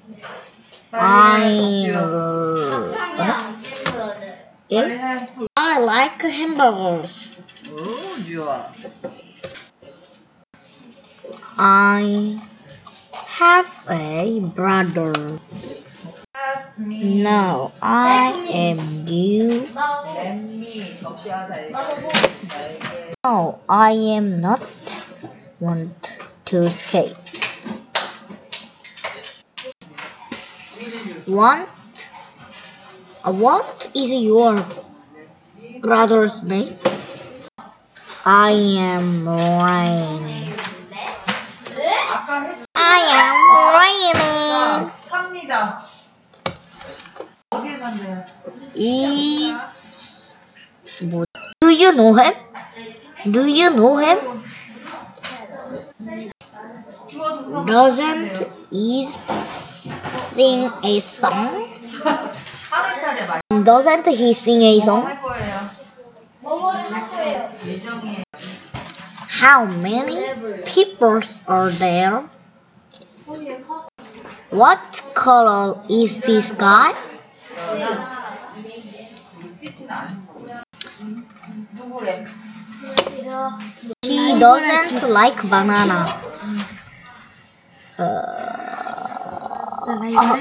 I like hamburgers. 오, 좋아. I have a brother. No, I am you. No, I am not want to skate. What is your brother's name? I am Rain. I am raining. 삽니다. 어디에 산대요? Do you know him? Do you know him? Doesn't he sing a song? Doesn't he sing a song? 할 거예요. 예정이에요. How many people are there? What color is the sky? 누구래? He doesn't like bananas.